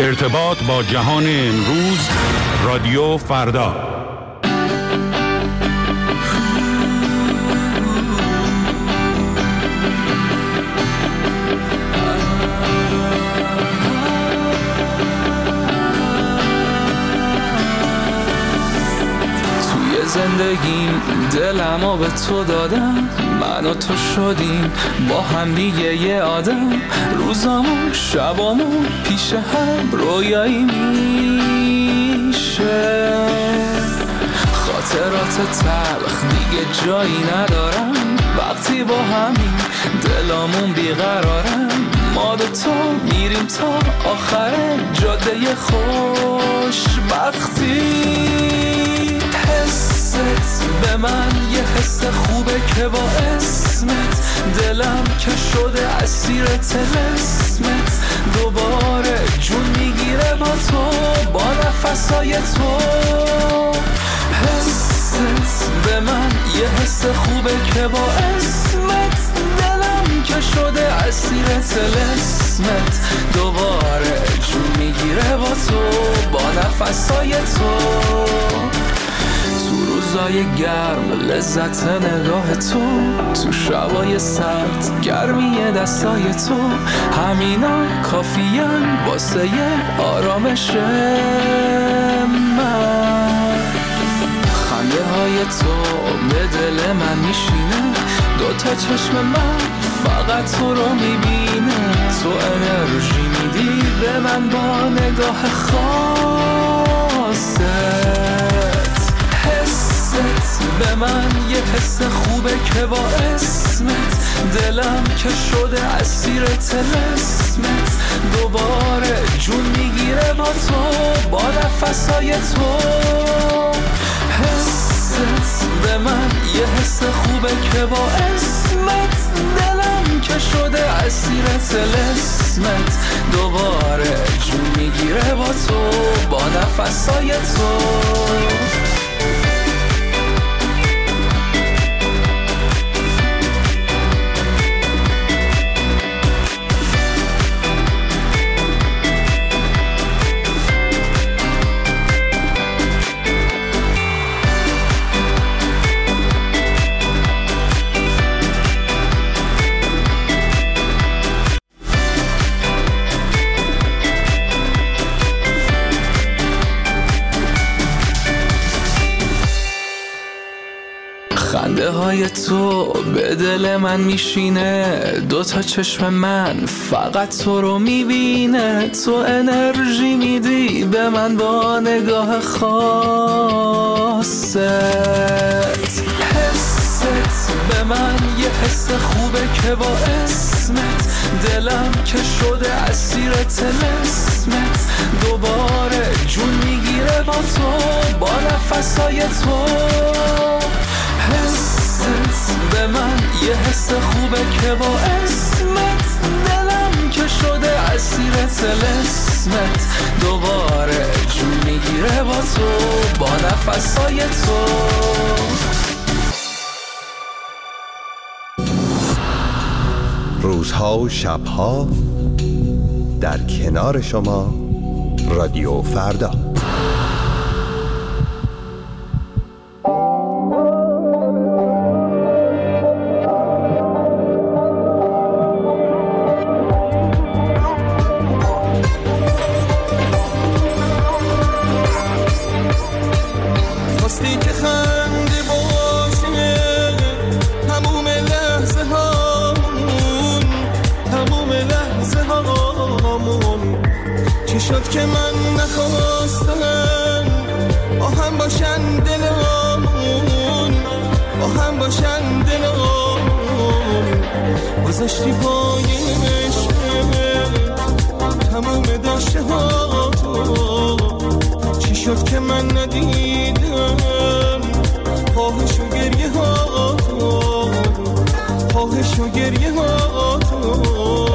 ارتباط با جهان امروز، رادیو فردا. زندگیم دلمو به تو دادم، من و تو شدیم با هم دیگه یه آدم. روزامون شبامون پیش هم رویایی میشه، خاطرات تلخ دیگه جایی ندارم. وقتی با همین دلامون بیقرارم، ما دوتا میریم تا آخر جاده خوشبختی. حست به من یه حس خوبه که با اسمت دلم که شده اسیر طلسمت. دوباره جون میگیره با تو، با نفسای تو. حست به من یه حس خوبه که با اسمت دلم که شده اسیر طلسمت. دوباره جون میگیره با تو، با نفسای تو. تو روزای گرم لذت نگاه تو، تو شبای سرد گرمی دستای تو. همینا کافیان واسه آرامش من. خنده های تو به دل من میشینه، دوتا چشم من فقط تو رو میبینه. تو انرژی میدی به من با نگاه خاصت. حست به من یه حس خوبه که با اسمت دلم که شده اسیر طلسمت. دوباره جون میگیره با تو، با نفسای تو. حست به من یه حس خوبه که با اسمت دلم که شده اسیر طلسمت. دوباره جون میگیره با تو، با نفسای تو. خنده های تو به دل من میشینه، دوتا چشم من فقط تو رو میبینه. تو انرژی میدی به من با نگاه خاصت. حست به من یه حس خوبه که با اسمت دلم که شده اسیر طلسمت. دوباره جون میگیره با تو، با نفسای تو. حست به من یه حس خوبه که با اسمت دلم که شده اسیر طلسمت. دوباره جون میگیره با تو، با نفسای تو. روزها و شبها در کنار شما، رادیو فردا. شد که من نخواستم با هم باشن دلمون، با هم باشن دلمون. گذاشتی پای عشقت تموم داشته ها تو. چی شد که من ندیدم خواهش و گریه ها تو، خواهش و گریه ها تو.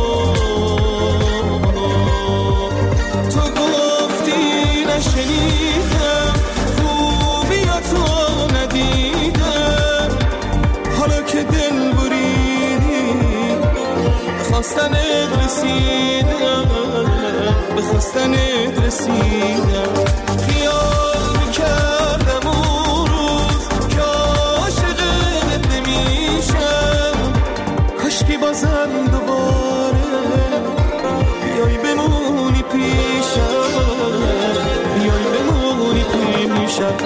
نشنیدم خوبیاتو ندیدم، حالا که دل بریدی خواستنت رسیدم، به خواستنت خونت رسیدم. خیال میکردم اون روز که عاشقت نمیشم، کاشکی بازم دوباره بیای بمونی پیشم، بیای بمونی پیشم.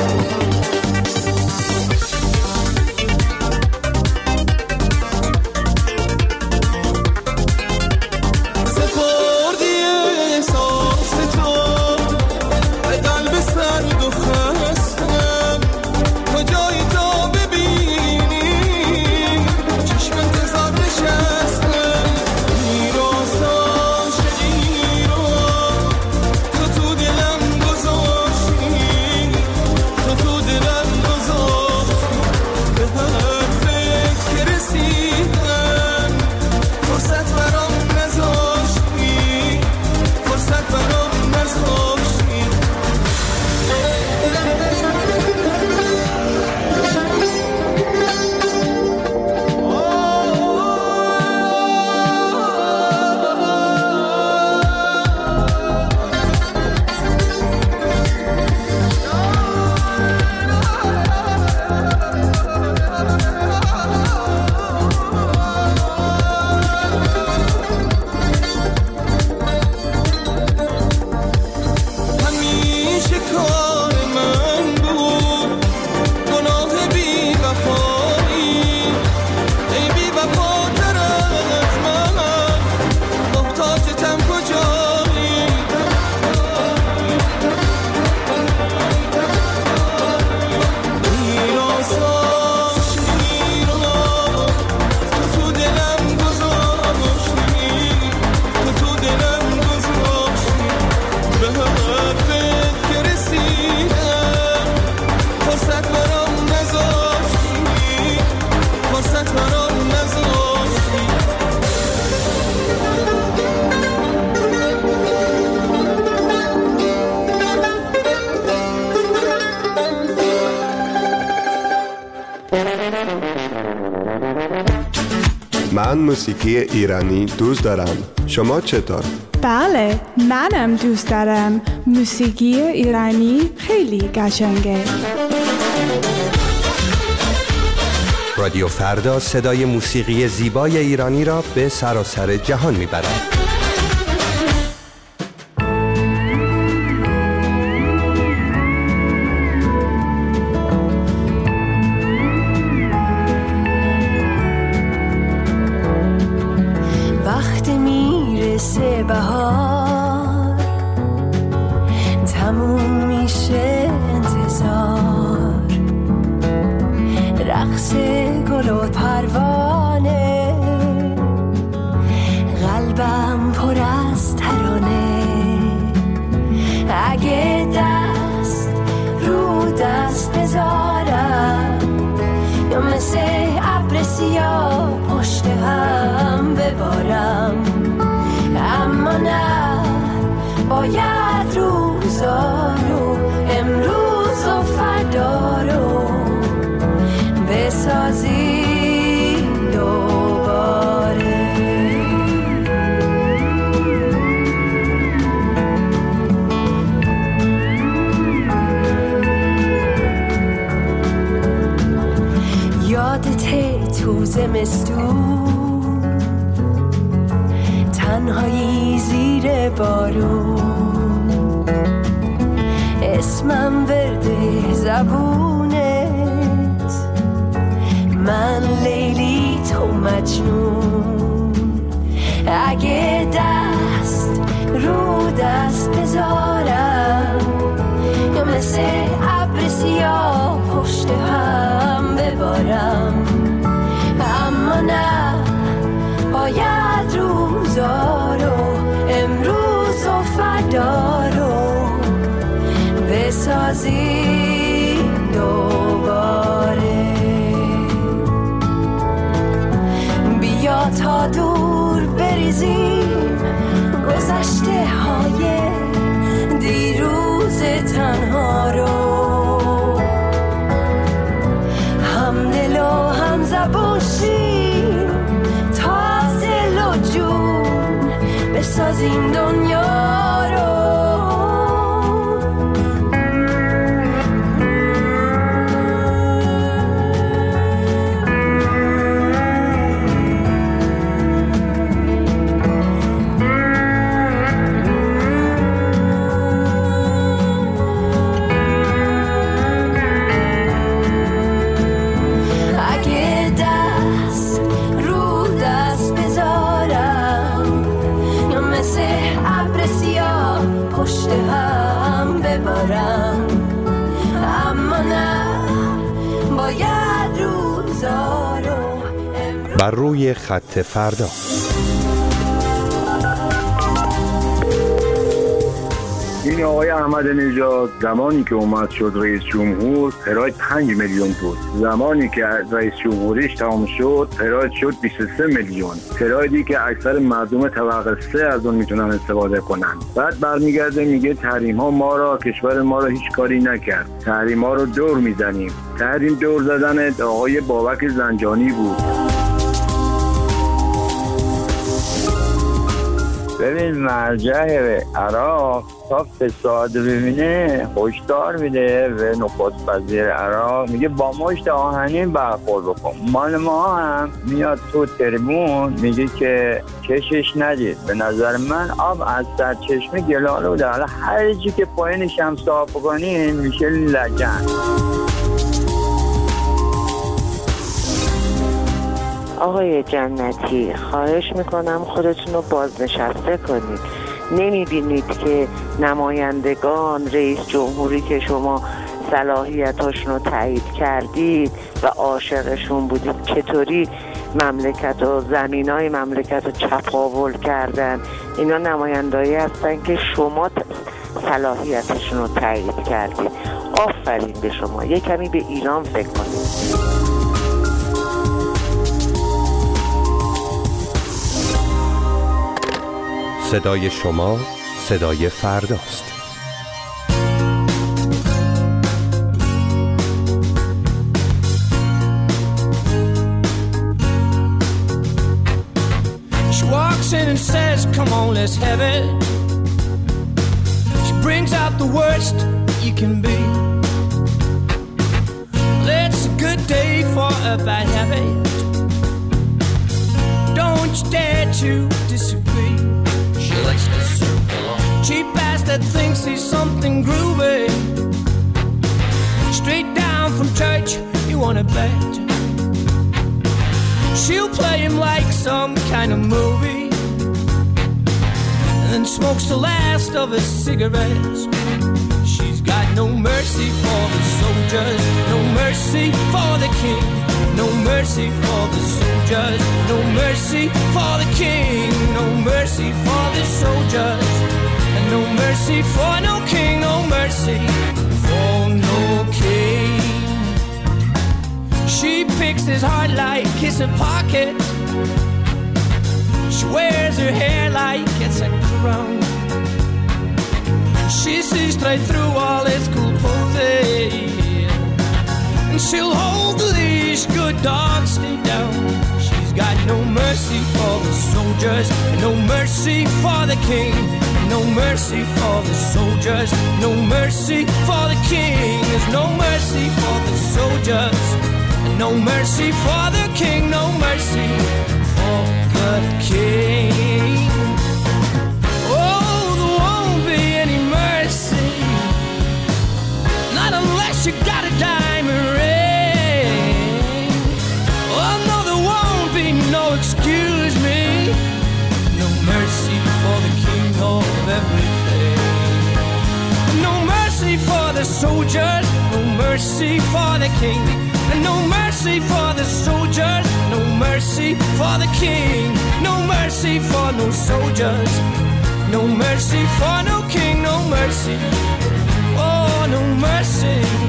من موسیقی ایرانی دوست دارم. شما چطور؟ بله، منم دوست دارم. موسیقی ایرانی خیلی قشنگه. رادیو فردا صدای موسیقی زیبای ایرانی را به سراسر جهان میبرد. وقتی میرسه بهار، تموم میشه انتظار، رقص گل و پروانه، قلبم پر از ترانه. اگه دست رو دست بذارم، یا مثل ابر سیاه پشت هم ببارم، اما نه، باید روزا رو، امروز و فردا رو بسازی دوباره. یادته تو زمستون، تنهایی زیر بارون، اسمم ورده زبونت، من لیلی تو مجنون. اگه دست رو دست بذارم، یا مثل ابر سیاه پشت هم ببارم، اما نه، باید روزا رو، امروز و فردا رو بسازی دوباره. بیا تا دور بریزیم گذشته های دیروز تنها رو، هم دل و هم زبون شیم تا از دل و جون بسازیم دنیا رو. پشت هم ببارم، اما نه باید روزا رو بر روی خط فردا. این آقای احمد نژاد زمانی که اومد شد رئیس جمهور پراید 5 میلیون بود، زمانی که رئیس جمهوریش تمام شد پراید شد 23 میلیون، پرایدی که اکثر مردم طبقه 3 از اون میتونن استفاده کنن. بعد برمیگرده میگه تحریم ها ما را، کشور ما را هیچ کاری نکرد، تحریم ها رو دور میزنیم. تحریم دور زدن آقای بابک زنجانی بود. ببین مرجع عراق تا فساد ببینه هشدار میده به نخست وزیر عراق، میگه با مشت آهنین برخورد بکن. مال ما هم میاد تو تریبون میگه که کشش ندید. به نظر من آب از سرچشمه گلالو بوده، حالا هر چی که پایینش هم صاف کنی میشه لجن. آقای جنتی خواهش میکنم خودتون رو بازنشسته کنید. نمیبینید که نمایندگان رئیس جمهوری که شما صلاحیتاشون رو تایید کردید و عاشقشون بودید چطوری مملکت و زمینای مملکت رو چپاول کردن؟ اینا نمایندهایی هستن که شما صلاحیتشون رو تایید کردید. آفرین به شما. یه کمی به ایران فکر کنید. صدای شما صدای فرداست. She walks in and says, come on, let's have it. She brings out the worst you can be. It's a good day for a bad habit. Don't you dare to disagree. She likes to circle on. Cheap ass that thinks he's something groovy. Straight down from church, you wanna bet. She'll play him like some kind of movie, and then smokes the last of his cigarettes. She's got no mercy for the soldiers, no mercy for the king. No mercy for the soldiers, no mercy for the king. No mercy for the soldiers, and no mercy for no king. No mercy for no king. She picks his heart like it's a pocket. She wears her hair like it's a crown. She sees straight through all his cool poses, and she'll hold the leash, good dogs stay down. She's got no mercy for the soldiers, no mercy for the king. No mercy for the soldiers, no mercy for the king. There's no mercy for the soldiers, no mercy for the king. No mercy for the king. Oh, there won't be any mercy, not unless you got a diamond ring. Oh no, there won't be no excuse me. No mercy for the king of everything. No mercy for the soldiers, no mercy for the king. And no mercy for the soldiers, no mercy for the king. No mercy for no soldiers, no mercy for no king. No mercy, oh no mercy.